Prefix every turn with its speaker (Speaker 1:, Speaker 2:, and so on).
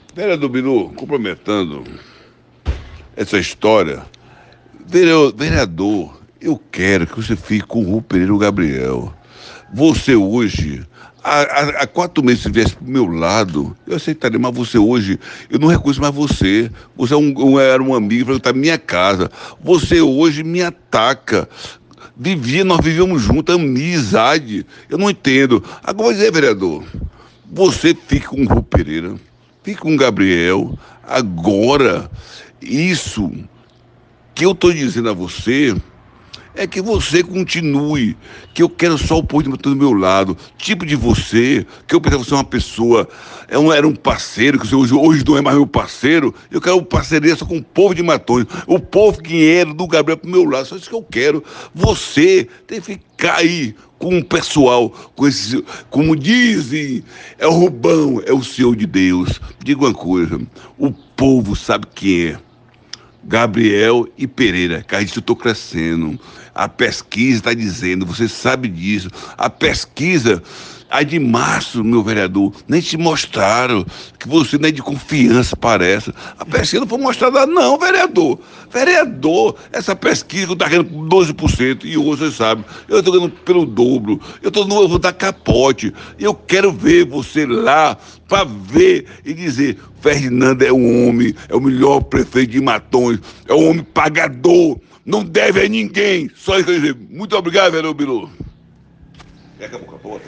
Speaker 1: Vereador Bilu, complementando essa história, vereador, eu quero que você fique com o Rui Pereira e o Gabriel. Você hoje, há 4 meses, se estivesse pro meu lado, eu aceitaria, mas você hoje, eu não reconheço mais você. Você era um amigo para estar na minha casa. Você hoje me ataca. Nós vivíamos juntos, amizade. Eu não entendo. Agora, vou dizer, vereador, você fica com o Rui Pereira, fica com o Gabriel. Agora, isso que eu estou dizendo a você é que você continue, que eu quero só o povo de Matões do meu lado, tipo de você, que eu pensava que você é uma pessoa, era um parceiro, que você hoje não é mais meu parceiro, eu quero parceria só com o povo de Matões, o povo que era do Gabriel pro meu lado, só isso que eu quero. Você tem que ficar aí com o pessoal, com esse, como dizem, é o Rubão, é o Senhor de Deus. Diga uma coisa, o povo sabe quem é. Gabriel e Pereira, que a gente estou crescendo. A pesquisa está dizendo, você sabe disso. A pesquisa, a de março, meu vereador, nem te mostraram que você não é de confiança, parece. A pesquisa não foi mostrada, não, vereador. Vereador, essa pesquisa que eu estou ganhando por 12%, e hoje você sabe, eu estou ganhando pelo dobro. Eu vou dar capote. Eu quero ver você lá para ver e dizer: Ferdinando é um homem, é o melhor prefeito de Matões, é um homem pagador, não deve a ninguém. Só isso que eu dizer. Muito obrigado, vereador Bilu. Acabou.